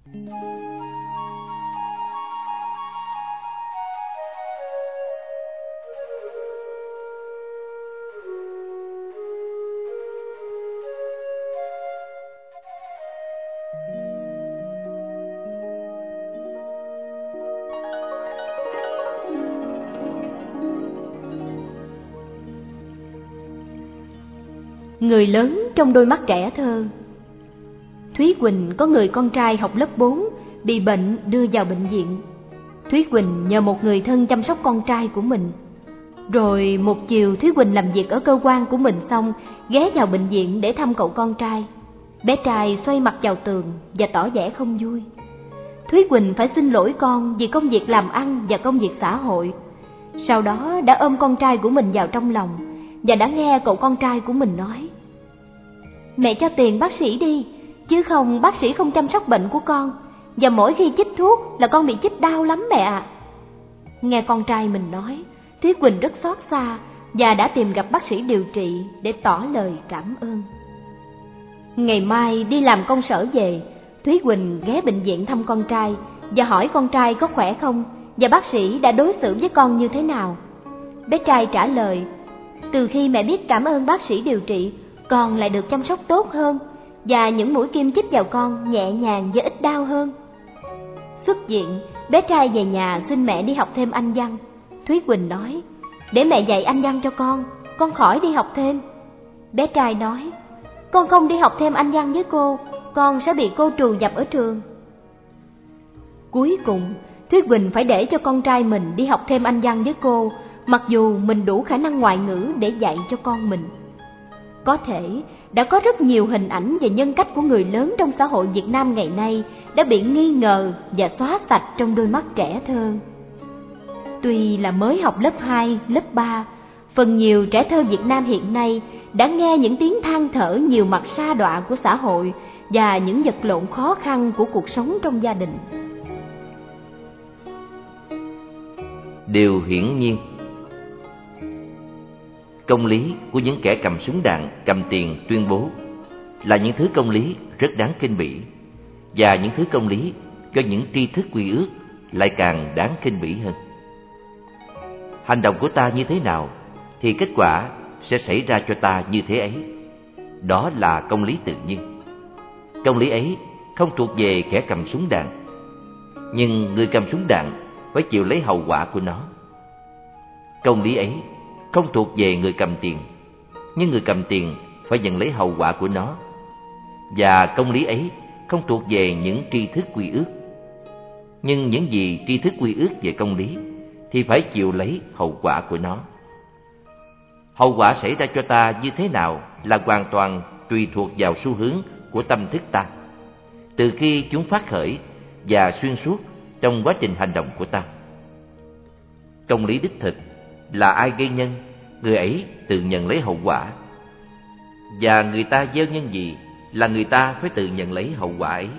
Người lớn trong đôi mắt trẻ thơ. Thúy Quỳnh có người con trai học lớp 4 bị bệnh đưa vào bệnh viện. Thúy Quỳnh nhờ một người thân chăm sóc con trai của mình. Rồi một chiều Thúy Quỳnh làm việc ở cơ quan của mình xong, ghé vào bệnh viện để thăm cậu con trai. Bé trai xoay mặt vào tường và tỏ vẻ không vui. Thúy Quỳnh phải xin lỗi con vì công việc làm ăn và công việc xã hội. Sau đó đã ôm con trai của mình vào trong lòng và đã nghe cậu con trai của mình nói: "Mẹ cho tiền bác sĩ đi, chứ không bác sĩ không chăm sóc bệnh của con, và mỗi khi chích thuốc là con bị chích đau lắm mẹ ạ." Nghe con trai mình nói, Thúy Quỳnh rất xót xa và đã tìm gặp bác sĩ điều trị để tỏ lời cảm ơn. Ngày mai đi làm công sở về, Thúy Quỳnh ghé bệnh viện thăm con trai và hỏi con trai có khỏe không và bác sĩ đã đối xử với con như thế nào. Bé trai trả lời: "Từ khi mẹ biết cảm ơn bác sĩ điều trị, con lại được chăm sóc tốt hơn, và những mũi kim chích vào con nhẹ nhàng và ít đau hơn." Xuất viện, bé trai về nhà xin mẹ đi học thêm Anh văn. Thúy Quỳnh nói: "Để mẹ dạy Anh văn cho con khỏi đi học thêm." Bé trai nói: "Con không đi học thêm Anh văn với con sẽ bị cô trù dập ở trường." Cuối cùng, Thúy Quỳnh phải để cho con trai mình đi học thêm Anh văn với cô, mặc dù mình đủ khả năng ngoại ngữ để dạy cho con mình. Có thể đã có rất nhiều hình ảnh về nhân cách của người lớn trong xã hội Việt Nam ngày nay đã bị nghi ngờ và xóa sạch trong đôi mắt trẻ thơ. Tuy là mới học lớp 2, lớp 3, phần nhiều trẻ thơ Việt Nam hiện nay đã nghe những tiếng than thở nhiều mặt sa đọa của xã hội và những vật lộn khó khăn của cuộc sống trong gia đình. Điều hiển nhiên, công lý của những kẻ cầm súng đạn, cầm tiền tuyên bố là những thứ công lý rất đáng khinh bỉ, và những thứ công lý cho những tri thức quy ước lại càng đáng khinh bỉ hơn. Hành động của ta như thế nào thì kết quả sẽ xảy ra cho ta như thế ấy. Đó là công lý tự nhiên. Công lý ấy không thuộc về kẻ cầm súng đạn, nhưng người cầm súng đạn phải chịu lấy hậu quả của nó. Công lý ấy không thuộc về người cầm tiền, nhưng người cầm tiền phải nhận lấy hậu quả của nó. Và công lý ấy không thuộc về những tri thức quy ước, nhưng những gì tri thức quy ước về công lý thì phải chịu lấy hậu quả của nó. Hậu quả xảy ra cho ta như thế nào là hoàn toàn tùy thuộc vào xu hướng của tâm thức ta, từ khi chúng phát khởi và xuyên suốt trong quá trình hành động của ta. Công lý đích thực là ai gây nhân, người ấy tự nhận lấy hậu quả. Và người ta gieo nhân gì là người ta phải tự nhận lấy hậu quả ấy.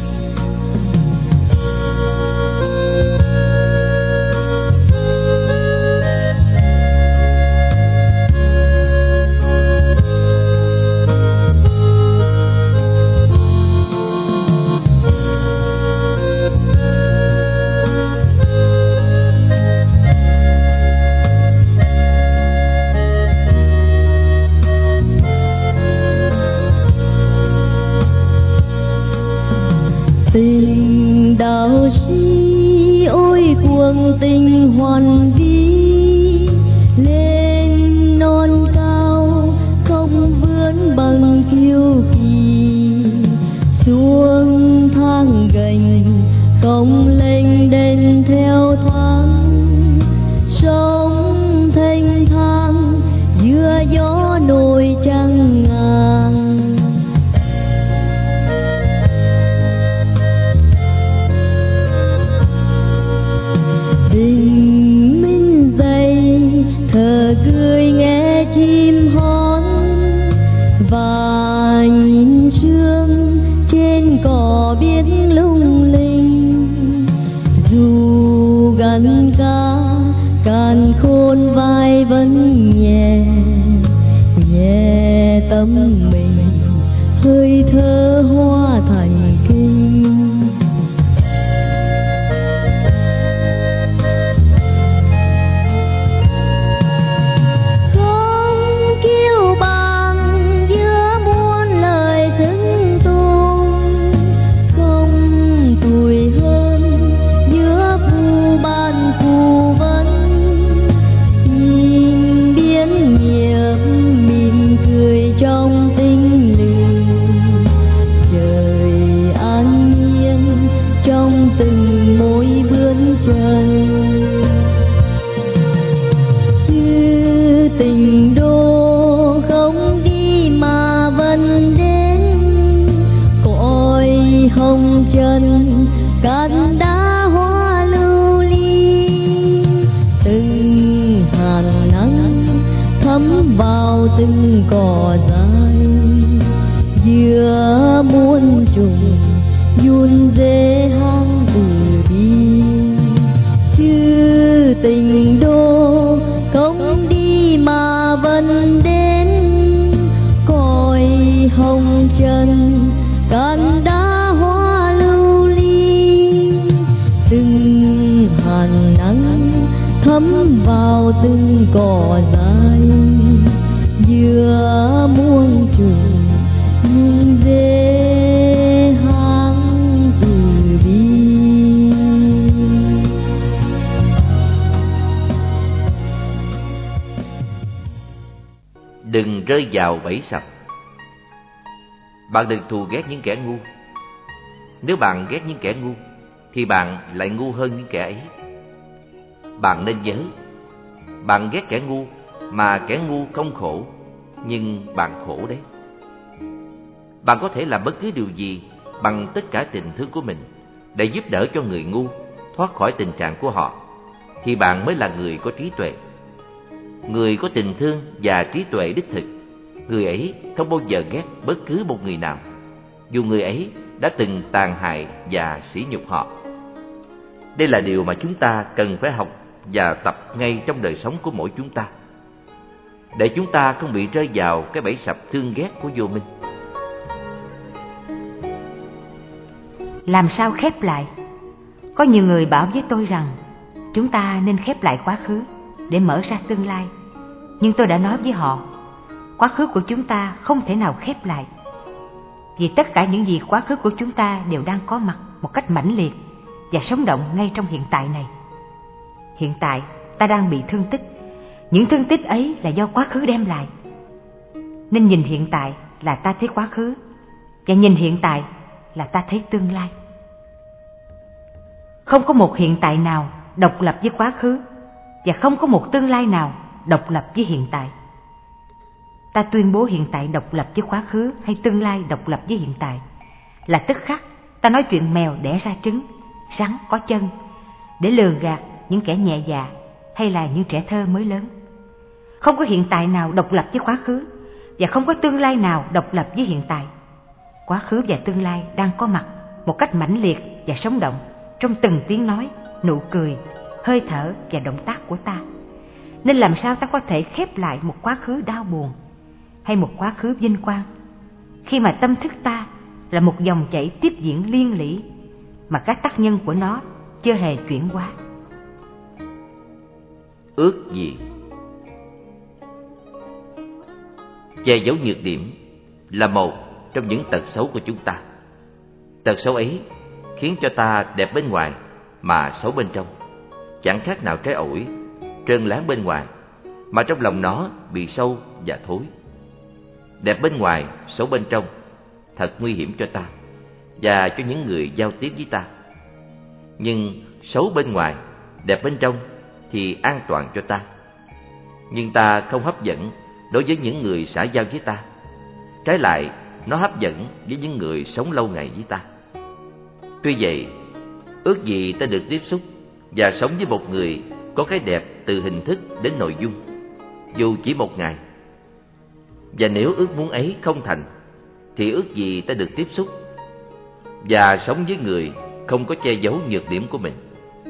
Tình đạo sĩ ôi cuồng tình hoàn vi, lên non cao không vươn bằng kiêu kỳ, xuống thang gành không lênh đênh theo thoáng, sống thênh thang giữa gió nổi trăng ngàn. Bình minh dậy thở cười nghe chim hót, và nhìn sương trên cỏ biết lung linh. Dù gần cá càn khôn vai vẫn nhẹ nhẹ tâm mình, rơi thơ hoa thành kinh. hồng trần cát đá hoa lưu ly, từng hàn nắng thấm vào từng cỏ dại, giữa muôn trùng run rê hang từ bi. Chứ tình đô không đi mà vẫn đến, cõi hồng trần cát đá hoa lưu ly, từng hàn nắng thấm vào từng cỏ dại, giữa muôn trùng run rê hang từ bi. Đừng rơi vào bẫy sập. Bạn đừng thù ghét những kẻ ngu. Nếu bạn ghét những kẻ ngu thì bạn lại ngu hơn những kẻ ấy. Bạn nên nhớ, bạn ghét kẻ ngu mà kẻ ngu không khổ, nhưng bạn khổ đấy. Bạn có thể làm bất cứ điều gì bằng tất cả tình thương của mình để giúp đỡ cho người ngu thoát khỏi tình trạng của họ, thì bạn mới là người có trí tuệ. Người có tình thương và trí tuệ đích thực, người ấy không bao giờ ghét bất cứ một người nào, dù người ấy đã từng tàn hại và sỉ nhục họ. Đây là điều mà chúng ta cần phải học và tập ngay trong đời sống của mỗi chúng ta, để chúng ta không bị rơi vào cái bẫy sập thương ghét của vô minh. Làm sao khép lại? Có nhiều người bảo với tôi rằng chúng ta nên khép lại quá khứ để mở ra tương lai. Nhưng tôi đã nói với họ, quá khứ của chúng ta không thể nào khép lại, vì tất cả những gì quá khứ của chúng ta đều đang có mặt một cách mãnh liệt và sống động ngay trong hiện tại này. Hiện tại ta đang bị thương tích. Những thương tích ấy là do quá khứ đem lại. Nên nhìn hiện tại là ta thấy quá khứ, và nhìn hiện tại là ta thấy tương lai. Không có một hiện tại nào độc lập với quá khứ, và không có một tương lai nào độc lập với hiện tại. Ta tuyên bố hiện tại độc lập với quá khứ hay tương lai độc lập với hiện tại, là tức khắc ta nói chuyện mèo đẻ ra trứng, rắn có chân, để lừa gạt những kẻ nhẹ dạ hay là những trẻ thơ mới lớn. Không có hiện tại nào độc lập với quá khứ, và không có tương lai nào độc lập với hiện tại. Quá khứ và tương lai đang có mặt một cách mãnh liệt và sống động trong từng tiếng nói, nụ cười, hơi thở và động tác của ta. Nên làm sao ta có thể khép lại một quá khứ đau buồn hay một quá khứ vinh quang, khi mà tâm thức ta là một dòng chảy tiếp diễn liên lỉ mà các tác nhân của nó chưa hề chuyển hóa. Ước gì. Che giấu nhược điểm là một trong những tật xấu của chúng ta. Tật xấu ấy khiến cho ta đẹp bên ngoài mà xấu bên trong, chẳng khác nào trái ổi, trơn láng bên ngoài mà trong lòng nó bị sâu và thối. Đẹp bên ngoài, xấu bên trong thật nguy hiểm cho ta và cho những người giao tiếp với ta. Nhưng xấu bên ngoài, đẹp bên trong thì an toàn cho ta. Nhưng ta không hấp dẫn đối với những người xã giao với ta. Trái lại, nó hấp dẫn với những người sống lâu ngày với ta. Tuy vậy, ước gì ta được tiếp xúc và sống với một người có cái đẹp từ hình thức đến nội dung, dù chỉ một ngày. Và nếu ước muốn ấy không thành, thì ước gì ta được tiếp xúc và sống với người không có che giấu nhược điểm của mình.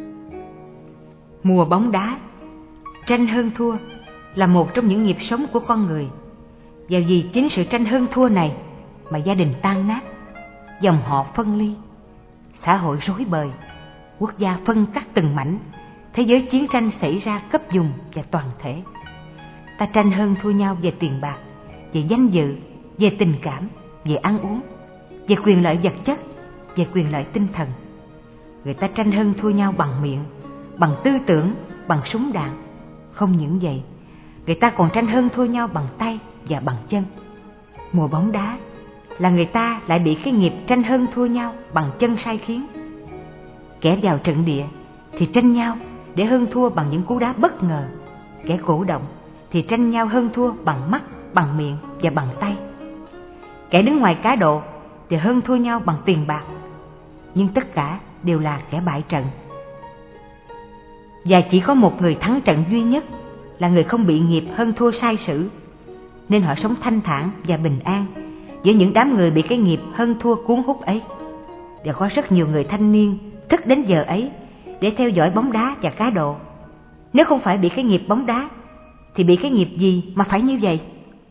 Mùa bóng đá, tranh hơn thua là một trong những nghiệp sống của con người. Và vì chính sự tranh hơn thua này mà gia đình tan nát, dòng họ phân ly, xã hội rối bời, quốc gia phân cắt từng mảnh, thế giới chiến tranh xảy ra cấp vùng và toàn thể. Ta tranh hơn thua nhau về tiền bạc, về danh dự, về tình cảm, về ăn uống, về quyền lợi vật chất, về quyền lợi tinh thần. Người ta tranh hơn thua nhau bằng miệng, bằng tư tưởng, bằng súng đạn. Không những vậy, người ta còn tranh hơn thua nhau bằng tay và bằng chân. Mùa bóng đá là người ta lại bị cái nghiệp tranh hơn thua nhau bằng chân sai khiến. Kẻ vào trận địa thì tranh nhau để hơn thua bằng những cú đá bất ngờ. Kẻ cổ động thì tranh nhau hơn thua bằng mắt, bằng miệng và bằng tay. Kẻ đứng ngoài cá độ thì hơn thua nhau bằng tiền bạc, nhưng tất cả đều là kẻ bại trận. Và chỉ có một người thắng trận duy nhất là người không bị nghiệp hơn thua sai sử, nên họ sống thanh thản và bình an giữa những đám người bị cái nghiệp hơn thua cuốn hút ấy. Và có rất nhiều người thanh niên thức đến giờ ấy để theo dõi bóng đá và cá độ. Nếu không phải bị cái nghiệp bóng đá thì bị cái nghiệp gì mà phải như vậy?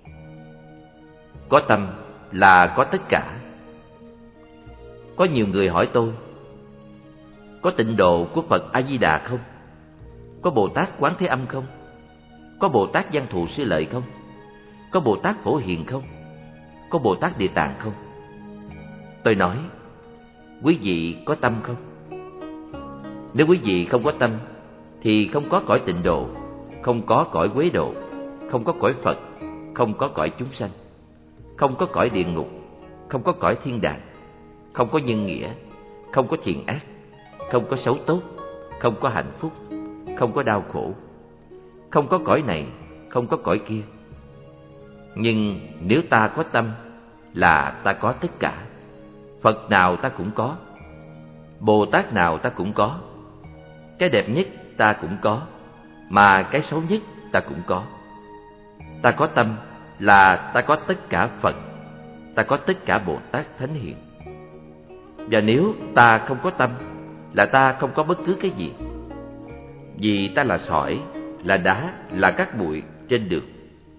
Có tâm là có tất cả. Có nhiều người hỏi tôi, có tịnh độ của Phật A Di Đà không? Có Bồ Tát Quán Thế Âm không? Có Bồ Tát Văn Thù Sư Lợi không? Có Bồ Tát Phổ Hiền không? Có Bồ Tát Địa Tạng không? Tôi nói, quý vị có tâm không? Nếu quý vị không có tâm thì không có cõi tịnh độ, không có cõi Quế Độ, không có cõi Phật, không có cõi chúng sanh, không có cõi địa ngục, không có cõi thiên đàng, không có nhân nghĩa, không có thiện ác, không có xấu tốt, không có hạnh phúc, không có đau khổ, không có cõi này, không có cõi kia. Nhưng nếu ta có tâm là ta có tất cả. Phật nào ta cũng có, Bồ Tát nào ta cũng có, cái đẹp nhất ta cũng có, mà cái xấu nhất ta cũng có. Ta có tâm là ta có tất cả Phật, ta có tất cả Bồ Tát Thánh Hiền. Và nếu ta không có tâm là ta không có bất cứ cái gì. Vì ta là sỏi, là đá, là các bụi trên đường.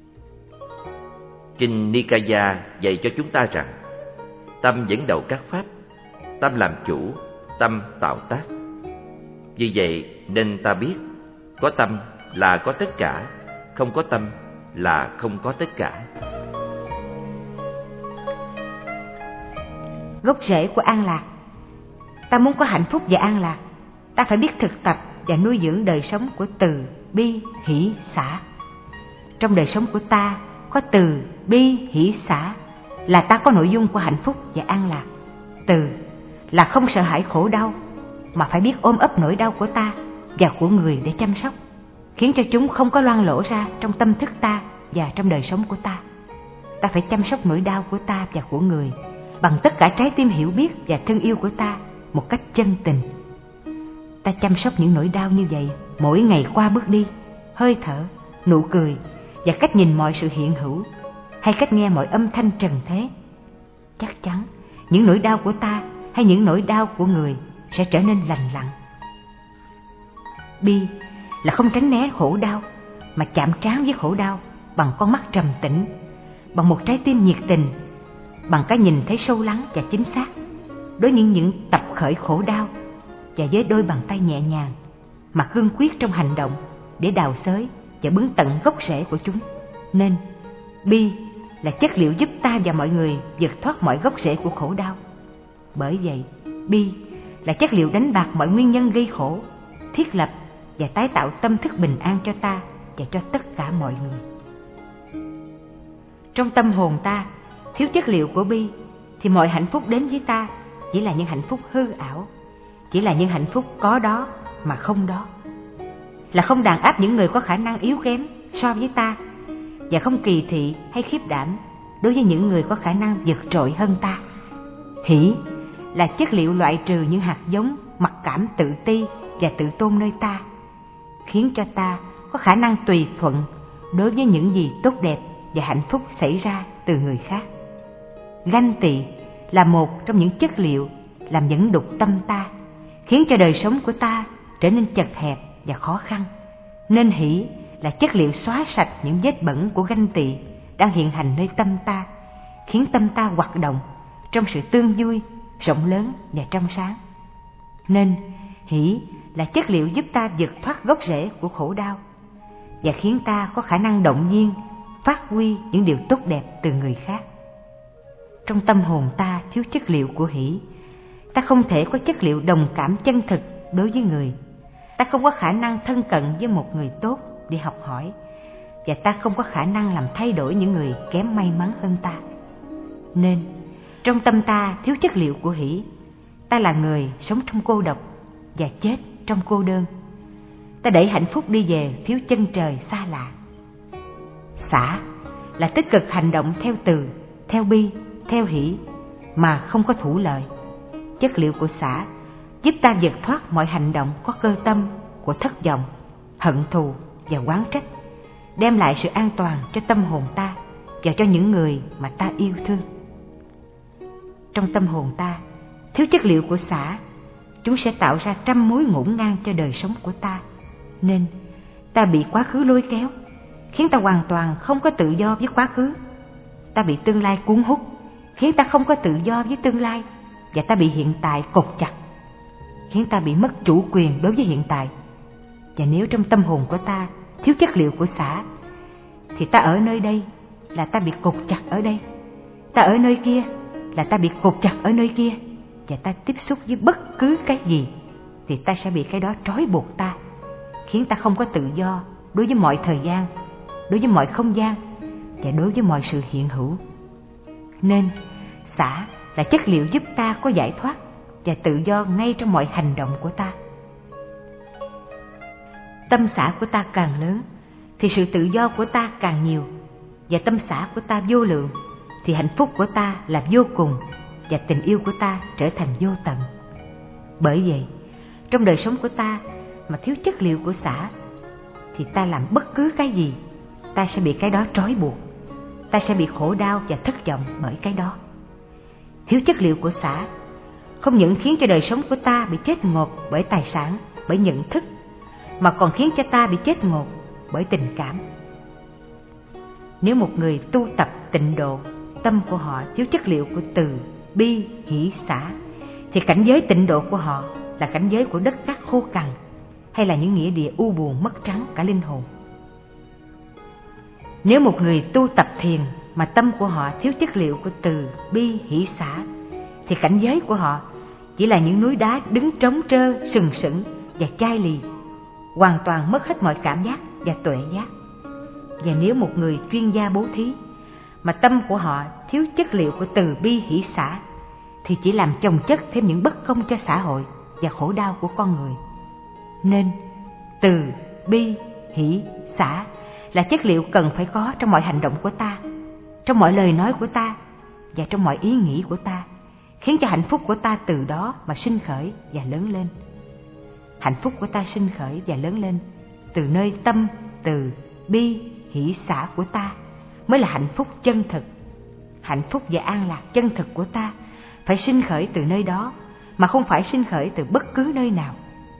Kinh Nikaya dạy cho chúng ta rằng tâm dẫn đầu các pháp, tâm làm chủ, tâm tạo tác. Vì vậy nên ta biết có tâm là có tất cả, không có tâm là không có tất cả. Gốc rễ của an lạc. Ta muốn có hạnh phúc và an lạc, ta phải biết thực tập và nuôi dưỡng đời sống của từ, bi, hỷ, xả. Trong đời sống của ta có từ, bi, hỷ, xả là ta có nội dung của hạnh phúc và an lạc. Từ là không sợ hãi khổ đau, mà phải biết ôm ấp nỗi đau của ta và của người để chăm sóc, khiến cho chúng không có loang lổ ra trong tâm thức ta và trong đời sống của ta. Ta phải chăm sóc nỗi đau của ta và của người bằng tất cả trái tim hiểu biết và thương yêu của ta một cách chân tình. Ta chăm sóc những nỗi đau như vậy mỗi ngày qua bước đi, hơi thở, nụ cười và cách nhìn mọi sự hiện hữu, hay cách nghe mọi âm thanh trần thế. Chắc chắn những nỗi đau của ta hay những nỗi đau của người sẽ trở nên lành lặn. Bi là không tránh né khổ đau, mà chạm trán với khổ đau bằng con mắt trầm tĩnh, bằng một trái tim nhiệt tình, bằng cái nhìn thấy sâu lắng và chính xác đối với những tập khởi khổ đau, và với đôi bàn tay nhẹ nhàng mà cương quyết trong hành động để đào xới và bứng tận gốc rễ của chúng. Nên bi là chất liệu giúp ta và mọi người vượt thoát mọi gốc rễ của khổ đau. Bởi vậy bi là chất liệu đánh bạc mọi nguyên nhân gây khổ, thiết lập và tái tạo tâm thức bình an cho ta và cho tất cả mọi người. Trong tâm hồn ta thiếu chất liệu của bi thì mọi hạnh phúc đến với ta chỉ là những hạnh phúc hư ảo, chỉ là những hạnh phúc có đó mà không đó, là không đàn áp những người có khả năng yếu kém so với ta, và không kỳ thị hay khiếp đảm đối với những người có khả năng vượt trội hơn ta. Hỷ là chất liệu loại trừ những hạt giống mặc cảm tự ti và tự tôn nơi ta, khiến cho ta có khả năng tùy thuận đối với những gì tốt đẹp và hạnh phúc xảy ra từ người khác. Ganh tị là một trong những chất liệu làm nhẫn đục tâm ta, khiến cho đời sống của ta trở nên chật hẹp và khó khăn. Nên hỷ là chất liệu xóa sạch những vết bẩn của ganh tị đang hiện hành nơi tâm ta, khiến tâm ta hoạt động trong sự tương vui, rộng lớn và trong sáng. Nên hỷ là chất liệu giúp ta vượt thoát gốc rễ của khổ đau và khiến ta có khả năng động viên, phát huy những điều tốt đẹp từ người khác. Trong tâm hồn ta thiếu chất liệu của hỷ, ta không thể có chất liệu đồng cảm chân thực đối với người. Ta không có khả năng thân cận với một người tốt để học hỏi, và ta không có khả năng làm thay đổi những người kém may mắn hơn ta. Nên trong tâm ta thiếu chất liệu của hỷ, ta là người sống trong cô độc và chết trong cô đơn. Ta đẩy hạnh phúc đi về phía chân trời xa lạ. Xả là tích cực hành động theo từ, theo bi, theo hỷ mà không có thủ lợi. chất liệu của xã giúp ta vượt thoát mọi hành động có cơ tâm của thất vọng, hận thù và oán trách, đem lại sự an toàn cho tâm hồn ta và cho những người mà ta yêu thương. Trong tâm hồn ta thiếu chất liệu của xã, chúng sẽ tạo ra trăm mối ngổn ngang cho đời sống của ta, nên ta bị quá khứ lôi kéo, khiến ta hoàn toàn không có tự do với quá khứ. Ta bị tương lai cuốn hút, khiến ta không có tự do với tương lai, và ta bị hiện tại cột chặt, khiến ta bị mất chủ quyền đối với hiện tại. Và nếu trong tâm hồn của ta thiếu chất liệu của xã, thì ta ở nơi đây là ta bị cột chặt ở đây, ta ở nơi kia là ta bị cột chặt ở nơi kia, và ta tiếp xúc với bất cứ cái gì thì ta sẽ bị cái đó trói buộc ta, khiến ta không có tự do đối với mọi thời gian, đối với mọi không gian và đối với mọi sự hiện hữu. Nên xã là chất liệu giúp ta có giải thoát và tự do ngay trong mọi hành động của ta. Tâm xã của ta càng lớn thì sự tự do của ta càng nhiều, và tâm xã của ta vô lượng thì hạnh phúc của ta là vô cùng, và tình yêu của ta trở thành vô tận. Bởi vậy, trong đời sống của ta mà thiếu chất liệu của xã, thì ta làm bất cứ cái gì, ta sẽ bị cái đó trói buộc, ta sẽ bị khổ đau và thất vọng bởi cái đó. Thiếu chất liệu của xã không những khiến cho đời sống của ta bị chết ngột bởi tài sản, bởi nhận thức, mà còn khiến cho ta bị chết ngột bởi tình cảm. Nếu một người tu tập tịnh độ, tâm của họ thiếu chất liệu của từ, bi, hỷ, xả, thì cảnh giới tịnh độ của họ là cảnh giới của đất cát khô cằn, hay là những nghĩa địa u buồn mất trắng cả linh hồn. Nếu một người tu tập thiền mà tâm của họ thiếu chất liệu của từ, bi, hỷ, xả, thì cảnh giới của họ chỉ là những núi đá đứng trống trơ, sừng sững và chai lì, hoàn toàn mất hết mọi cảm giác và tuệ giác. Và nếu một người chuyên gia bố thí mà tâm của họ thiếu chất liệu của từ, bi, hỷ, xả, thì chỉ làm chồng chất thêm những bất công cho xã hội và khổ đau của con người. Nên từ, bi, hỷ, xả là chất liệu cần phải có trong mọi hành động của ta, trong mọi lời nói của ta và trong mọi ý nghĩ của ta, khiến cho hạnh phúc của ta từ đó mà sinh khởi và lớn lên. Hạnh phúc của ta sinh khởi và lớn lên từ nơi tâm, từ, bi, hỷ, xả của ta mới là hạnh phúc chân thực. Hạnh phúc và an lạc chân thực của ta phải sinh khởi từ nơi đó, mà không phải sinh khởi từ bất cứ nơi nào.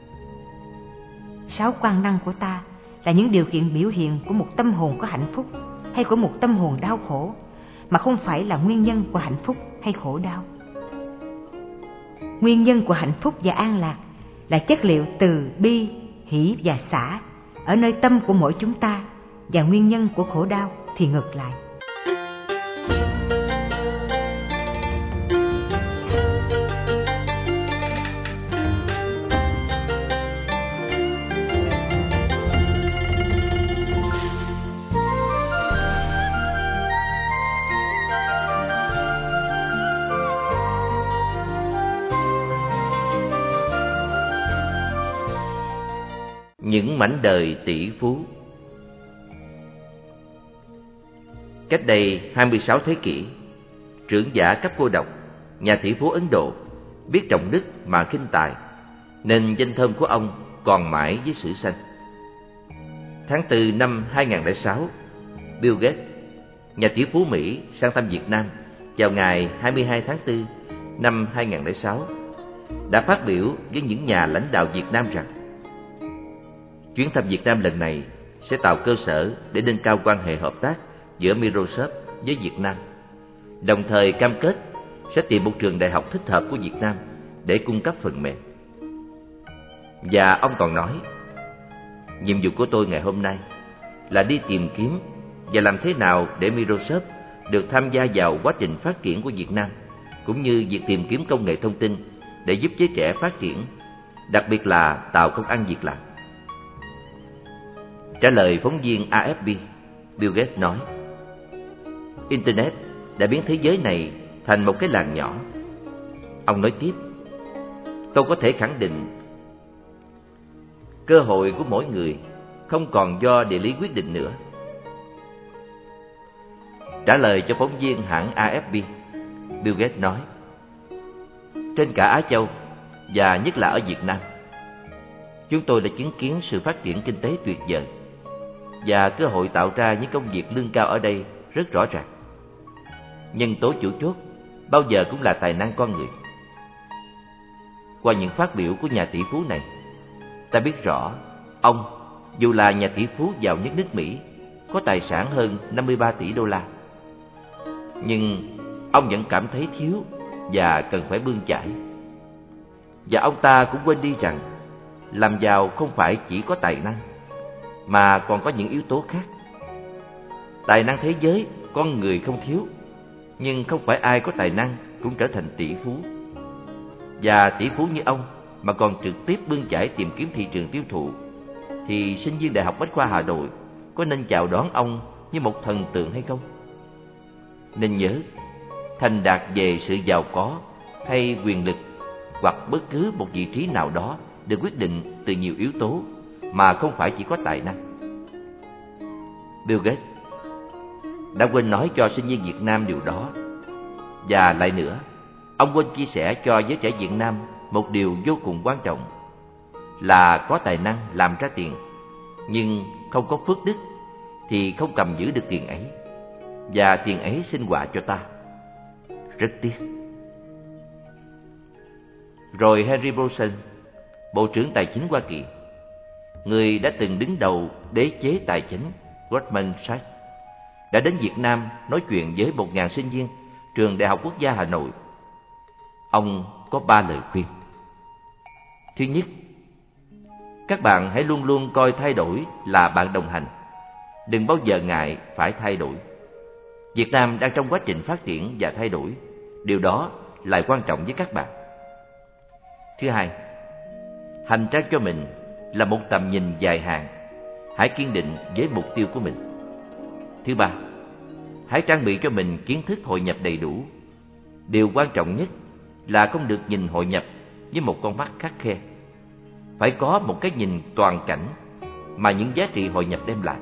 6 quan năng của ta là những điều kiện biểu hiện của một tâm hồn có hạnh phúc hay của một tâm hồn đau khổ, mà không phải là nguyên nhân của hạnh phúc hay khổ đau. Nguyên nhân của hạnh phúc và an lạc là chất liệu từ, bi, hỷ và xả ở nơi tâm của mỗi chúng ta, và nguyên nhân của khổ đau thì ngược lại. Những mảnh đời tỷ phú. Cách đây 26 thế kỷ, trưởng giả cấp cô độc, nhà tỷ phú Ấn Độ, biết trọng đức mà khinh tài, nên danh thơm của ông còn mãi với sử sanh. Tháng 4 năm 2006, Bill Gates, nhà tỷ phú Mỹ, sang thăm Việt Nam vào ngày 22 tháng 4 năm 2006, đã phát biểu với những nhà lãnh đạo Việt Nam rằng chuyến thăm Việt Nam lần này sẽ tạo cơ sở để nâng cao quan hệ hợp tác giữa Microsoft với Việt Nam, đồng thời cam kết sẽ tìm một trường đại học thích hợp của Việt Nam để cung cấp phần mềm. Và ông còn nói, nhiệm vụ của tôi ngày hôm nay là đi tìm kiếm và làm thế nào để Microsoft được tham gia vào quá trình phát triển của Việt Nam, cũng như việc tìm kiếm công nghệ thông tin để giúp giới trẻ phát triển, đặc biệt là tạo công ăn việc làm. Trả lời phóng viên AFP, Bill Gates nói, Internet đã biến thế giới này thành một cái làng nhỏ. Ông nói tiếp, tôi có thể khẳng định cơ hội của mỗi người không còn do địa lý quyết định nữa. Trả lời cho phóng viên hãng AFP, Bill Gates nói, trên cả Á Châu và nhất là ở Việt Nam. Chúng tôi đã chứng kiến sự phát triển kinh tế tuyệt vời và cơ hội tạo ra những công việc lương cao ở đây rất rõ ràng. Nhân tố chủ chốt bao giờ cũng là tài năng con người. Qua những phát biểu của nhà tỷ phú này, ta biết rõ ông, dù là nhà tỷ phú giàu nhất nước Mỹ, có tài sản hơn 53 tỷ đô la, nhưng ông vẫn cảm thấy thiếu và cần phải bươn chải. Và ông ta cũng quên đi rằng làm giàu không phải chỉ có tài năng, mà còn có những yếu tố khác. Tài năng thế giới con người không thiếu, nhưng không phải ai có tài năng cũng trở thành tỷ phú. Và tỷ phú như ông mà còn trực tiếp bươn chải tìm kiếm thị trường tiêu thụ, thì sinh viên Đại học Bách khoa Hà Nội có nên chào đón ông như một thần tượng hay không? Nên nhớ, thành đạt về sự giàu có hay quyền lực hoặc bất cứ một vị trí nào đó được quyết định từ nhiều yếu tố mà không phải chỉ có tài năng. Bill Gates đã quên nói cho sinh viên Việt Nam điều đó. Và lại nữa, ông quên chia sẻ cho giới trẻ Việt Nam một điều vô cùng quan trọng, là có tài năng làm ra tiền, nhưng không có phước đức thì không cầm giữ được tiền ấy, và tiền ấy sinh họa cho ta. Rất tiếc. Rồi Henry Paulson, Bộ trưởng Tài chính Hoa Kỳ, người đã từng đứng đầu đế chế tài chính Goldman Sachs, đã đến Việt Nam nói chuyện với 1.000 sinh viên Trường Đại học Quốc gia Hà Nội. Ông có 3 lời khuyên. Thứ nhất, các bạn hãy luôn luôn coi thay đổi là bạn đồng hành. Đừng bao giờ ngại phải thay đổi. Việt Nam đang trong quá trình phát triển và thay đổi. Điều đó lại quan trọng với các bạn. Thứ hai, hành trang cho mình là một tầm nhìn dài hạn. Hãy kiên định với mục tiêu của mình. Thứ ba, hãy trang bị cho mình kiến thức hội nhập đầy đủ. Điều quan trọng nhất là không được nhìn hội nhập với một con mắt khắt khe. Phải có một cái nhìn toàn cảnh mà những giá trị hội nhập đem lại.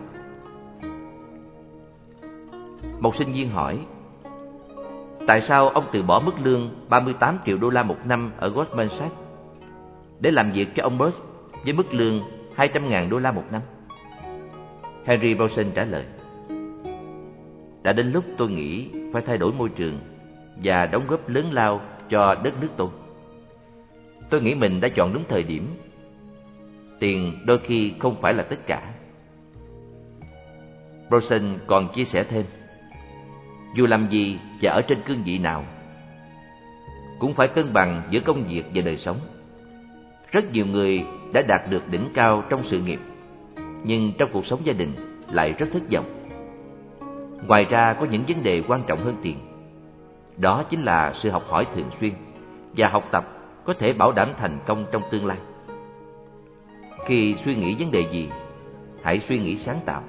Một sinh viên hỏi, tại sao ông từ bỏ mức lương 38 triệu đô la một năm ở Goldman Sachs để làm việc cho ông Musk với mức lương 200.000 đô la một năm? Henry Paulson trả lời, đã đến lúc tôi nghĩ phải thay đổi môi trường và đóng góp lớn lao cho đất nước tôi. Tôi nghĩ mình đã chọn đúng thời điểm. Tiền đôi khi không phải là tất cả. Paulson còn chia sẻ thêm, dù làm gì và ở trên cương vị nào, cũng phải cân bằng giữa công việc và đời sống. Rất nhiều người đã đạt được đỉnh cao trong sự nghiệp, nhưng trong cuộc sống gia đình lại rất thất vọng. Ngoài ra có những vấn đề quan trọng hơn tiền. Đó chính là sự học hỏi thường xuyên và học tập có thể bảo đảm thành công trong tương lai. Khi suy nghĩ vấn đề gì, hãy suy nghĩ sáng tạo.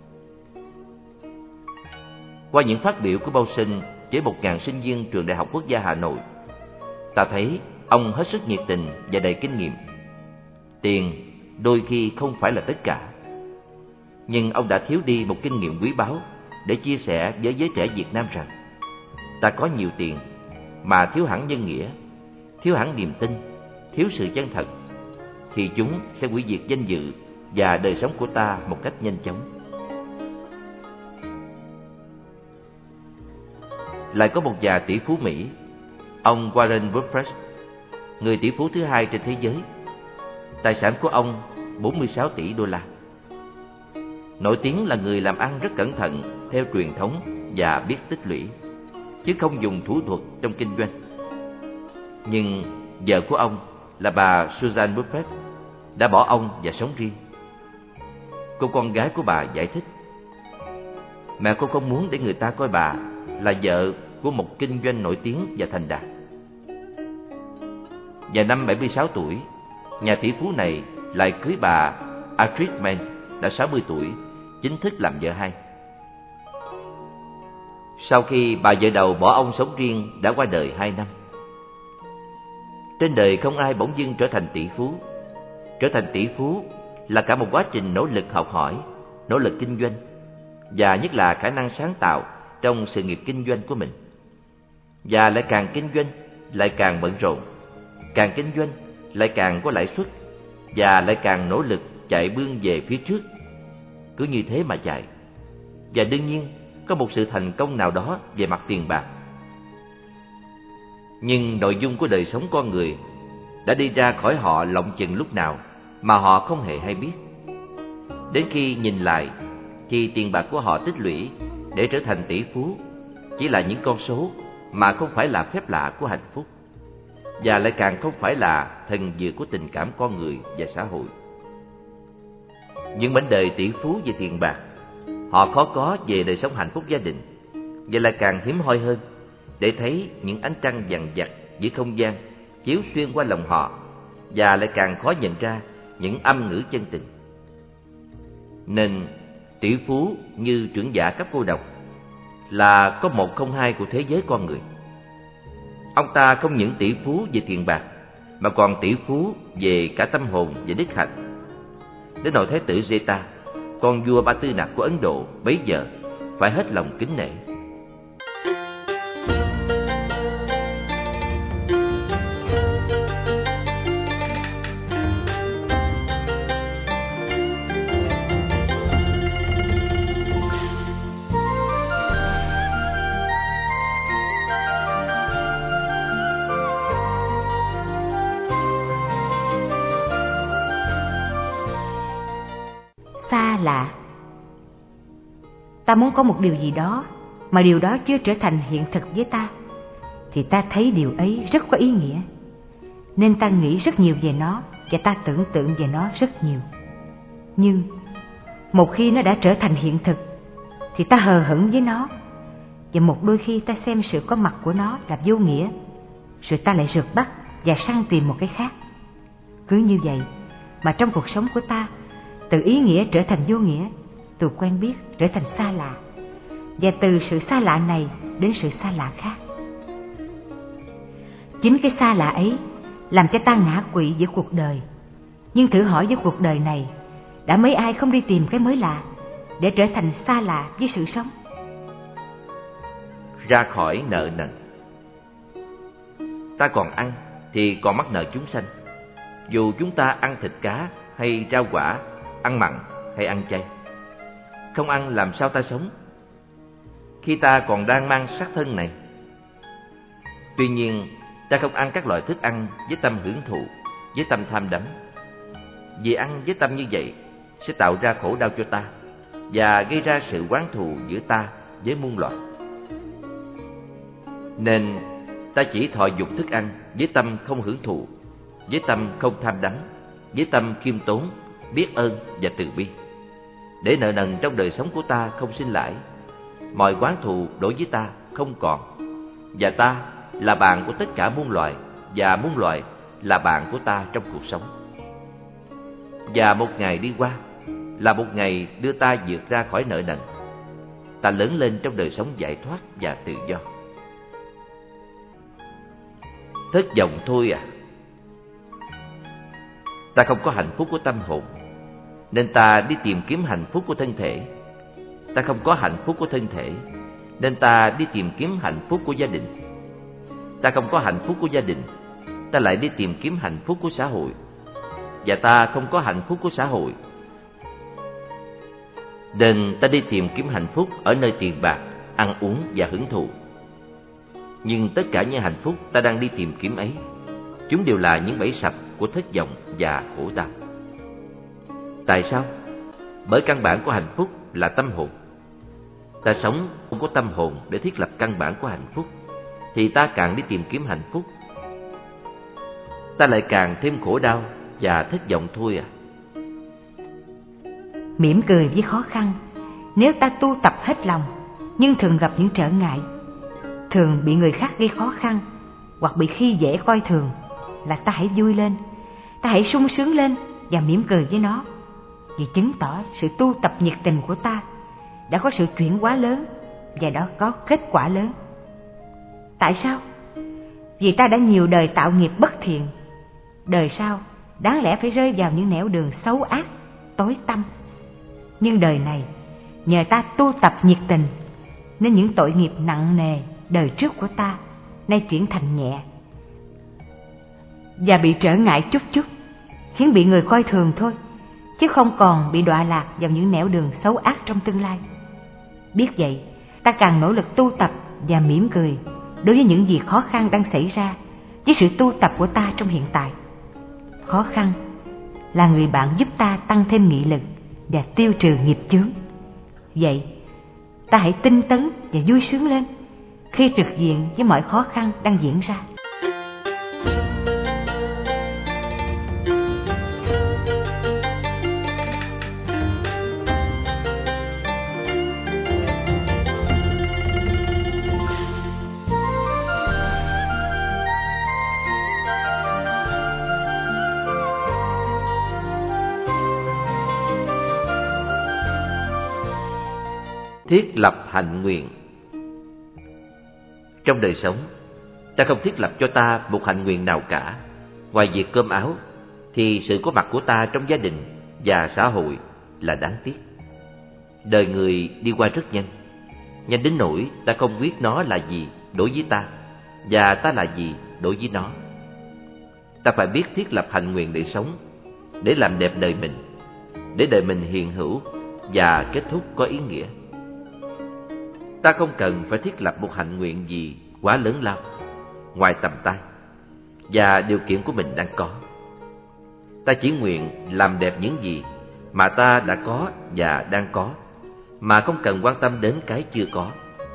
Qua những phát biểu của Paulson với 1.000 sinh viên Trường Đại học Quốc gia Hà Nội, ta thấy ông hết sức nhiệt tình và đầy kinh nghiệm. Tiền đôi khi không phải là tất cả, nhưng ông đã thiếu đi một kinh nghiệm quý báu để chia sẻ với giới trẻ Việt Nam rằng ta có nhiều tiền mà thiếu hẳn nhân nghĩa, thiếu hẳn niềm tin, thiếu sự chân thật, thì chúng sẽ hủy diệt danh dự và đời sống của ta một cách nhanh chóng. Lại có một nhà tỷ phú Mỹ, ông Warren Buffett, người tỷ phú thứ hai trên thế giới. Tài sản của ông 46 tỷ đô la. Nổi tiếng là người làm ăn rất cẩn thận theo truyền thống và biết tích lũy, chứ không dùng thủ thuật trong kinh doanh. Nhưng vợ của ông là bà Susan Buffett đã bỏ ông và sống riêng. Cô con gái của bà giải thích, mẹ cô không muốn để người ta coi bà là vợ của một kinh doanh nổi tiếng và thành đạt. Và năm 76 tuổi, nhà tỷ phú này lại cưới bà Astrid Mann, đã 60 tuổi, chính thức làm vợ hai. Sau khi bà vợ đầu bỏ ông sống riêng đã qua đời 2 năm. Trên đời không ai bỗng dưng trở thành tỷ phú. Trở thành tỷ phú là cả một quá trình nỗ lực học hỏi, nỗ lực kinh doanh, và nhất là khả năng sáng tạo trong sự nghiệp kinh doanh của mình. Và lại càng kinh doanh, lại càng bận rộn, càng kinh doanh lại càng có lãi suất, và lại càng nỗ lực chạy bươn về phía trước. Cứ như thế mà chạy. Và đương nhiên có một sự thành công nào đó về mặt tiền bạc. Nhưng nội dung của đời sống con người đã đi ra khỏi họ lộng chừng lúc nào mà họ không hề hay biết. Đến khi nhìn lại thì tiền bạc của họ tích lũy để trở thành tỷ phú chỉ là những con số mà không phải là phép lạ của hạnh phúc, và lại càng không phải là thần dược của tình cảm con người và xã hội. Những mảnh đời tỷ phú về tiền bạc, họ khó có về đời sống hạnh phúc gia đình, và lại càng hiếm hoi hơn để thấy những ánh trăng vằn vặt giữa không gian chiếu xuyên qua lòng họ, và lại càng khó nhận ra những âm ngữ chân tình. Nên tỷ phú như trưởng giả cấp cô độc là có 102 của thế giới con người. Ông ta không những tỷ phú về tiền bạc mà còn tỷ phú về cả tâm hồn và đức hạnh. Đến nỗi Thái tử Zeta, con vua Ba Tư Nặc của Ấn Độ bấy giờ, phải hết lòng kính nể. Xa lạ. Ta muốn có một điều gì đó mà điều đó chưa trở thành hiện thực với ta, thì ta thấy điều ấy rất có ý nghĩa, nên ta nghĩ rất nhiều về nó và ta tưởng tượng về nó rất nhiều. Nhưng một khi nó đã trở thành hiện thực thì ta hờ hững với nó, và một đôi khi ta xem sự có mặt của nó là vô nghĩa, rồi ta lại rượt bắt và săn tìm một cái khác. Cứ như vậy mà trong cuộc sống của ta, từ ý nghĩa trở thành vô nghĩa, từ quen biết trở thành xa lạ, và từ sự xa lạ này đến sự xa lạ khác. Chính cái xa lạ ấy làm cho ta ngã quỵ giữa cuộc đời. Nhưng thử hỏi với cuộc đời này, đã mấy ai không đi tìm cái mới lạ để trở thành xa lạ với sự sống? Ra khỏi nợ nần. Ta còn ăn thì còn mắc nợ chúng sanh. Dù chúng ta ăn thịt cá hay rau quả, ăn mặn hay ăn chay. Không ăn làm sao ta sống khi ta còn đang mang xác thân này? Tuy nhiên, ta không ăn các loại thức ăn với tâm hưởng thụ, với tâm tham đắm. Vì ăn với tâm như vậy sẽ tạo ra khổ đau cho ta và gây ra sự oán thù giữa ta với muôn loài. Nên ta chỉ thọ dục thức ăn với tâm không hưởng thụ, với tâm không tham đắm, với tâm khiêm tốn, biết ơn và từ bi, để nợ nần trong đời sống của ta không sinh lãi, mọi oán thù đối với ta không còn, và ta là bạn của tất cả muôn loài, và muôn loài là bạn của ta trong cuộc sống. Và một ngày đi qua là một ngày đưa ta vượt ra khỏi nợ nần. Ta lớn lên trong đời sống giải thoát và tự do. Thất vọng thôi à. Ta không có hạnh phúc của tâm hồn, nên ta đi tìm kiếm hạnh phúc của thân thể. Ta không có hạnh phúc của thân thể, nên ta đi tìm kiếm hạnh phúc của gia đình. Ta không có hạnh phúc của gia đình, ta lại đi tìm kiếm hạnh phúc của xã hội. Và ta không có hạnh phúc của xã hội, nên ta đi tìm kiếm hạnh phúc ở nơi tiền bạc, ăn uống và hưởng thụ. Nhưng tất cả những hạnh phúc ta đang đi tìm kiếm ấy, chúng đều là những bẫy sập của thất vọng và khổ đau. Tại sao? Bởi căn bản của hạnh phúc là tâm hồn. Ta sống không có tâm hồn để thiết lập căn bản của hạnh phúc, thì ta càng đi tìm kiếm hạnh phúc, ta lại càng thêm khổ đau và thất vọng thôi à. Mỉm cười với khó khăn. Nếu ta tu tập hết lòng, nhưng thường gặp những trở ngại, thường bị người khác gây khó khăn, hoặc bị khi dễ coi thường, là ta hãy vui lên, ta hãy sung sướng lên và mỉm cười với nó, vì chứng tỏ sự tu tập nhiệt tình của ta đã có sự chuyển hóa lớn và đã có kết quả lớn. Tại sao? Vì ta đã nhiều đời tạo nghiệp bất thiện, đời sau đáng lẽ phải rơi vào những nẻo đường xấu ác, tối tăm. Nhưng đời này, nhờ ta tu tập nhiệt tình, nên những tội nghiệp nặng nề đời trước của ta nay chuyển thành nhẹ. và bị trở ngại chút chút, khiến bị người coi thường thôi, chứ không còn bị đọa lạc vào những nẻo đường xấu ác trong tương lai. Biết vậy, ta càng nỗ lực tu tập và mỉm cười đối với những gì khó khăn đang xảy ra với sự tu tập của ta trong hiện tại. Khó khăn là người bạn giúp ta tăng thêm nghị lực và tiêu trừ nghiệp chướng. Vậy, ta hãy tinh tấn và vui sướng lên khi trực diện với mọi khó khăn đang diễn ra. Thiết lập hạnh nguyện. Trong đời sống, ta không thiết lập cho ta một hạnh nguyện nào cả. Ngoài việc cơm áo, thì sự có mặt của ta trong gia đình và xã hội là đáng tiếc. Đời người đi qua rất nhanh, nhanh đến nỗi ta không biết nó là gì đối với ta, và ta là gì đối với nó. Ta phải biết thiết lập hạnh nguyện để sống, để làm đẹp đời mình, để đời mình hiện hữu và kết thúc có ý nghĩa. Ta không cần phải thiết lập một hạnh nguyện gì quá lớn lao, ngoài tầm tay và điều kiện của mình đang có. Ta chỉ nguyện làm đẹp những gì mà ta đã có và đang có, mà không cần quan tâm đến cái chưa có.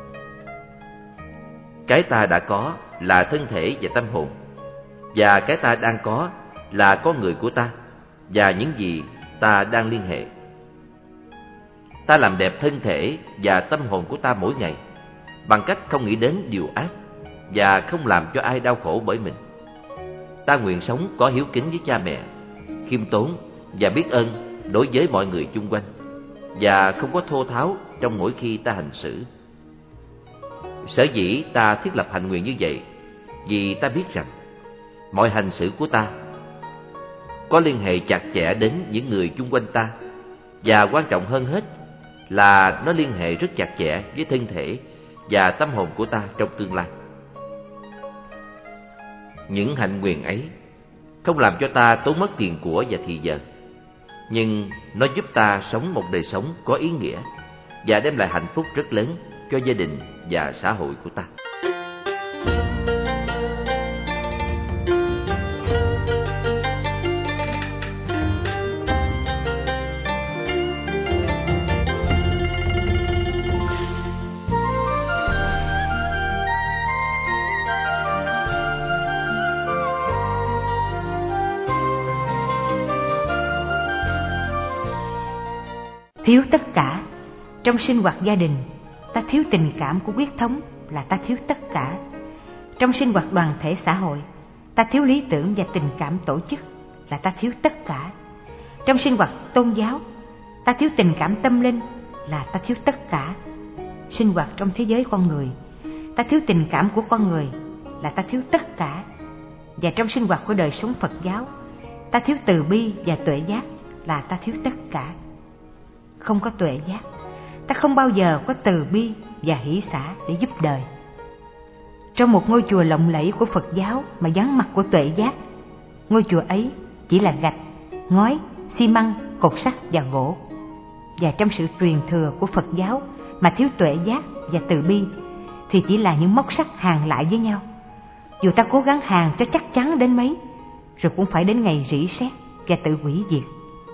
Cái ta đã có là thân thể và tâm hồn, và cái ta đang có là con người của ta và những gì ta đang liên hệ. Ta làm đẹp thân thể và tâm hồn của ta mỗi ngày bằng cách không nghĩ đến điều ác và không làm cho ai đau khổ bởi mình. Ta nguyện sống có hiếu kính với cha mẹ, khiêm tốn và biết ơn đối với mọi người chung quanh, và không có thô tháo trong mỗi khi ta hành xử. Sở dĩ ta thiết lập hạnh nguyện như vậy vì ta biết rằng mọi hành xử của ta có liên hệ chặt chẽ đến những người chung quanh ta, và quan trọng hơn hết là nó liên hệ rất chặt chẽ với thân thể và tâm hồn của ta trong tương lai. Những hạnh nguyện ấy không làm cho ta tốn mất tiền của và thời giờ, nhưng nó giúp ta sống một đời sống có ý nghĩa và đem lại hạnh phúc rất lớn cho gia đình và xã hội của ta. Thiếu tất cả. Trong sinh hoạt gia đình, ta thiếu tình cảm của huyết thống là ta thiếu tất cả. Trong sinh hoạt đoàn thể xã hội, ta thiếu lý tưởng và tình cảm tổ chức là ta thiếu tất cả. Trong sinh hoạt tôn giáo, ta thiếu tình cảm tâm linh là ta thiếu tất cả. Sinh hoạt trong thế giới con người, ta thiếu tình cảm của con người là ta thiếu tất cả. Và trong sinh hoạt của đời sống Phật giáo, ta thiếu từ bi và tuệ giác là ta thiếu tất cả. Không có tuệ giác, ta không bao giờ có từ bi và hỷ xả để giúp đời. Trong một ngôi chùa lộng lẫy của Phật giáo mà vắng mặt của tuệ giác, ngôi chùa ấy chỉ là gạch, ngói, xi măng, cột sắt và gỗ. Và trong sự truyền thừa của Phật giáo mà thiếu tuệ giác và từ bi thì chỉ là những móc sắt hàn lại với nhau. Dù ta cố gắng hàn cho chắc chắn đến mấy, rồi cũng phải đến ngày rỉ sét và tự hủy diệt.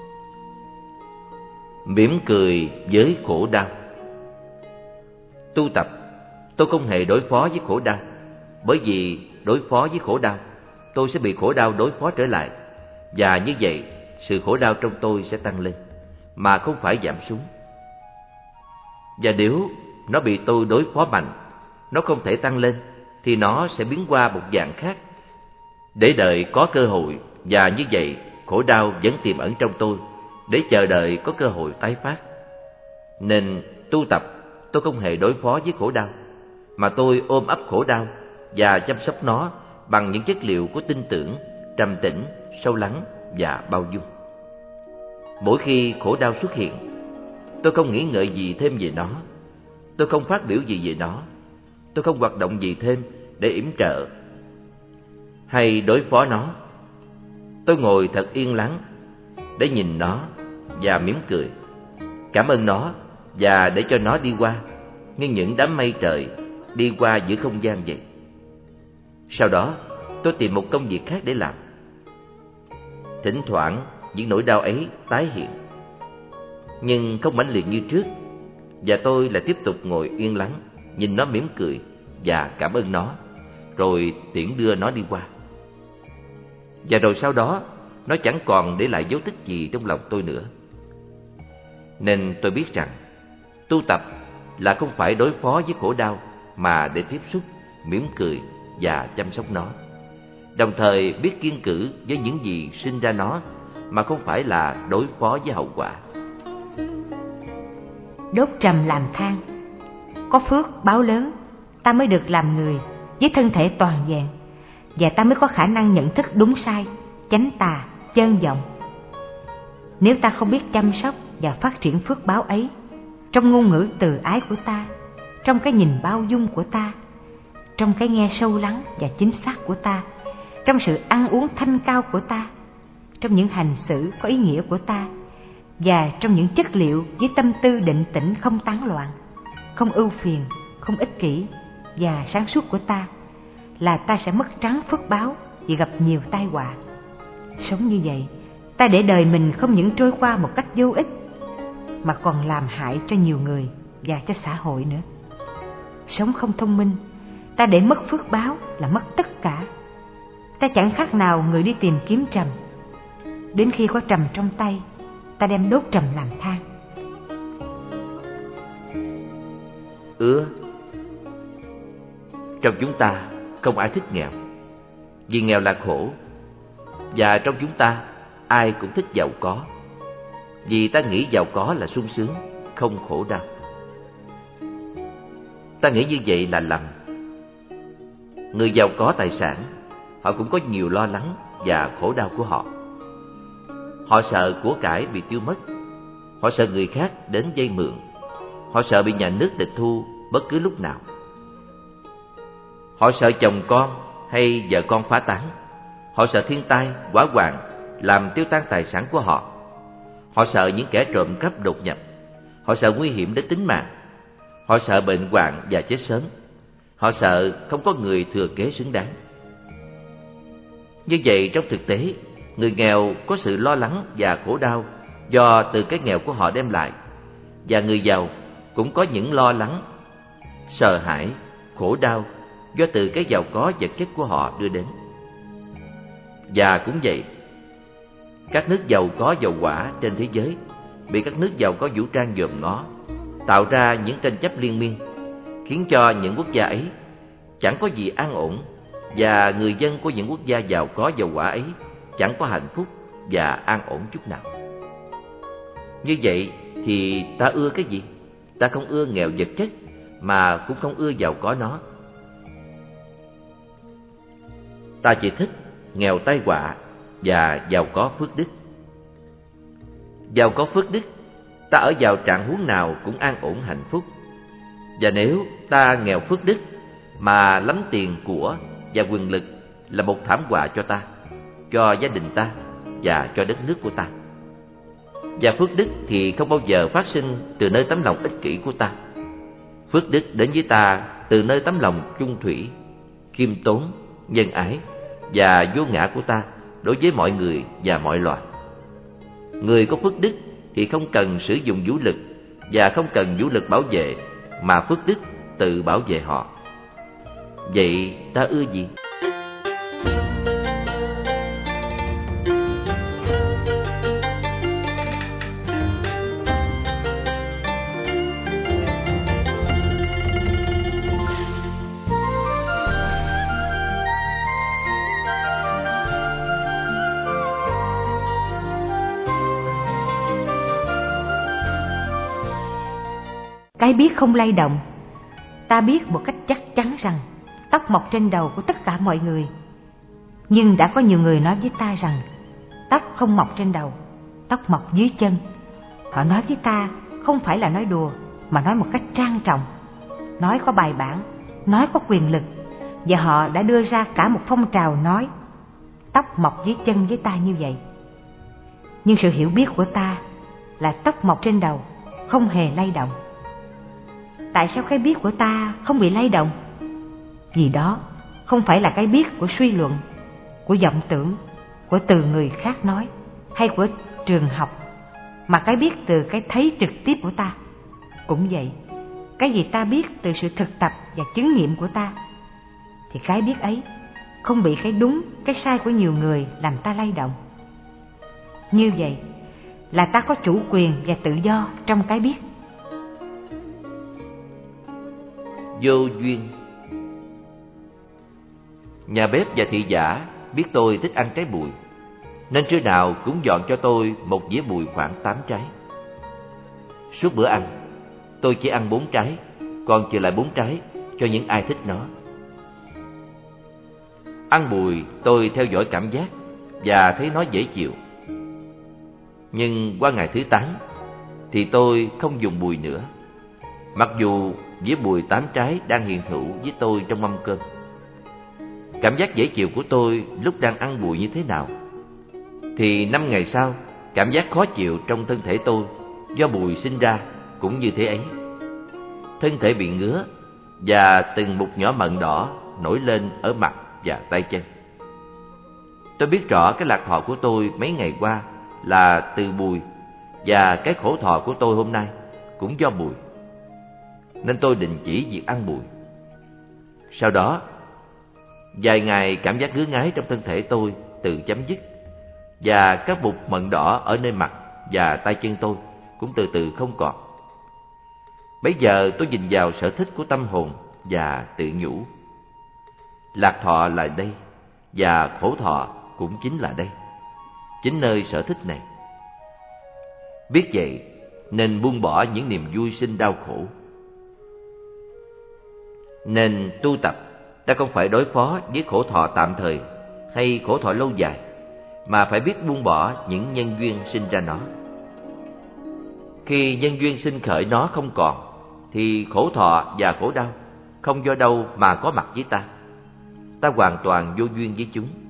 Mỉm cười với khổ đau. Tu tập, tôi không hề đối phó với khổ đau, bởi vì đối phó với khổ đau, tôi sẽ bị khổ đau đối phó trở lại, và như vậy, sự khổ đau trong tôi sẽ tăng lên, mà không phải giảm xuống. Và nếu nó bị tôi đối phó mạnh, nó không thể tăng lên, thì nó sẽ biến qua một dạng khác, để đợi có cơ hội, và như vậy, khổ đau vẫn tiềm ẩn trong tôi, để chờ đợi có cơ hội tái phát. Nên tu tập, tôi không hề đối phó với khổ đau, mà tôi ôm ấp khổ đau và chăm sóc nó bằng những chất liệu của tin tưởng, trầm tĩnh, sâu lắng và bao dung. Mỗi khi khổ đau xuất hiện, tôi không nghĩ ngợi gì thêm về nó, tôi không phát biểu gì về nó, tôi không hoạt động gì thêm để yểm trợ hay đối phó nó, Tôi ngồi thật yên lắng để nhìn nó và mỉm cười, cảm ơn nó và để cho nó đi qua như những đám mây trời đi qua giữa không gian vậy. Sau đó tôi tìm một công việc khác để làm. Thỉnh thoảng những nỗi đau ấy tái hiện, nhưng không mãnh liệt như trước, và tôi lại tiếp tục ngồi yên lắng, nhìn nó mỉm cười và cảm ơn nó, rồi tiễn đưa nó đi qua. Và rồi sau đó nó chẳng còn để lại dấu tích gì trong lòng tôi nữa. Nên tôi biết rằng tu tập là không phải đối phó với khổ đau, mà để tiếp xúc, mỉm cười và chăm sóc nó, đồng thời biết kiêng cữ với những gì sinh ra nó, mà không phải là đối phó với hậu quả. Đốt trầm làm than. Có phước báo lớn, ta mới được làm người với thân thể toàn vẹn, và ta mới có khả năng nhận thức đúng sai, chánh tà, chân vọng. Nếu ta không biết chăm sóc và phát triển phước báo ấy trong ngôn ngữ từ ái của ta, trong cái nhìn bao dung của ta, trong cái nghe sâu lắng và chính xác của ta, trong sự ăn uống thanh cao của ta, trong những hành xử có ý nghĩa của ta, và trong những chất liệu với tâm tư định tĩnh không tán loạn, không ưu phiền, không ích kỷ và sáng suốt của ta, là ta sẽ mất trắng phước báo và gặp nhiều tai họa. Sống như vậy, ta để đời mình không những trôi qua một cách vô ích, mà còn làm hại cho nhiều người và cho xã hội nữa. Sống không thông minh, ta để mất phước báo là mất tất cả. Ta chẳng khác nào người đi tìm kiếm trầm. Đến khi có trầm trong tay, ta đem đốt trầm làm than. Trong chúng ta không ai thích nghèo, vì nghèo là khổ. Và trong chúng ta ai cũng thích giàu có, vì ta nghĩ giàu có là sung sướng, không khổ đau. Ta nghĩ như vậy là lầm. Người giàu có tài sản, họ cũng có nhiều lo lắng và khổ đau của họ. Họ sợ của cải bị tiêu mất, họ sợ người khác đến vay mượn, họ sợ bị nhà nước tịch thu bất cứ lúc nào. Họ sợ chồng con hay vợ con phá tán, họ sợ thiên tai, hỏa hoạn làm tiêu tan tài sản của họ. Họ sợ những kẻ trộm cắp đột nhập, họ sợ nguy hiểm đến tính mạng, họ sợ bệnh hoạn và chết sớm, họ sợ không có người thừa kế xứng đáng. Như vậy trong thực tế, người nghèo có sự lo lắng và khổ đau do từ cái nghèo của họ đem lại, và người giàu cũng có những lo lắng, sợ hãi, khổ đau do từ cái giàu có vật chất của họ đưa đến. Và cũng vậy, các nước giàu có dầu hỏa trên thế giới bị các nước giàu có vũ trang dòm ngó, tạo ra những tranh chấp liên miên, khiến cho những quốc gia ấy chẳng có gì an ổn, và người dân của những quốc gia giàu có dầu hỏa ấy chẳng có hạnh phúc và an ổn chút nào. Như vậy thì ta ưa cái gì? Ta không ưa nghèo vật chất, mà cũng không ưa giàu có nó. Ta chỉ thích nghèo tai họa và giàu có phước đức. Giàu có phước đức, ta ở vào trạng huống nào cũng an ổn hạnh phúc. Và nếu ta nghèo phước đức mà lắm tiền của và quyền lực là một thảm họa cho ta, cho gia đình ta và cho đất nước của ta. Và phước đức thì không bao giờ phát sinh từ nơi tấm lòng ích kỷ của ta. Phước đức đến với ta từ nơi tấm lòng chung thủy, khiêm tốn, nhân ái và vô ngã của ta đối với mọi người và mọi loài. Người có phước đức thì không cần sử dụng vũ lực và không cần vũ lực bảo vệ, mà phước đức tự bảo vệ họ. Vậy ta ưa gì? Cái biết không lay động. Ta biết một cách chắc chắn rằng tóc mọc trên đầu của tất cả mọi người. Nhưng đã có nhiều người nói với ta rằng tóc không mọc trên đầu, tóc mọc dưới chân. Họ nói với ta không phải là nói đùa, mà nói một cách trang trọng, nói có bài bản, nói có quyền lực. Và họ đã đưa ra cả một phong trào nói tóc mọc dưới chân với ta như vậy. Nhưng sự hiểu biết của ta là tóc mọc trên đầu không hề lay động. Tại sao cái biết của ta không bị lay động? Vì đó không phải là cái biết của suy luận, của vọng tưởng, của từ người khác nói hay của trường học, mà cái biết từ cái thấy trực tiếp của ta. Cũng vậy, cái gì ta biết từ sự thực tập và chứng nghiệm của ta, thì cái biết ấy không bị cái đúng, cái sai của nhiều người làm ta lay động. Như vậy là ta có chủ quyền và tự do trong cái biết. Vô duyên. Nhà bếp và thị giả biết tôi thích ăn trái bùi, nên trưa nào cũng dọn cho tôi một dĩa bùi khoảng 8 trái. Suốt bữa ăn, tôi chỉ ăn 4 trái, còn chừa lại 4 trái cho những ai thích nó. Ăn bùi tôi theo dõi cảm giác và thấy nó dễ chịu. Nhưng qua ngày thứ 8 thì tôi không dùng bùi nữa, mặc dù dĩa bùi 8 trái đang hiện hữu với tôi trong mâm cơm. Cảm giác dễ chịu của tôi lúc đang ăn bùi như thế nào, thì 5 ngày sau, cảm giác khó chịu trong thân thể tôi do bùi sinh ra cũng như thế ấy. Thân thể bị ngứa và từng mụn nhỏ mận đỏ nổi lên ở mặt và tay chân. Tôi biết rõ cái lạc thọ của tôi mấy ngày qua là từ bùi, và cái khổ thọ của tôi hôm nay cũng do bùi, nên tôi đình chỉ việc ăn bùi. Sau đó, vài ngày cảm giác ngứa ngáy trong thân thể tôi tự chấm dứt, và các mụn mận đỏ ở nơi mặt và tay chân tôi cũng từ từ không còn. Bấy giờ tôi nhìn vào sở thích của tâm hồn và tự nhủ: lạc thọ là đây, và khổ thọ cũng chính là đây, chính nơi sở thích này. Biết vậy nên buông bỏ những niềm vui sinh đau khổ. Nên tu tập, ta không phải đối phó với khổ thọ tạm thời hay khổ thọ lâu dài, mà phải biết buông bỏ những nhân duyên sinh ra nó. Khi nhân duyên sinh khởi nó không còn, thì khổ thọ và khổ đau không do đâu mà có mặt với ta. Ta hoàn toàn vô duyên với chúng.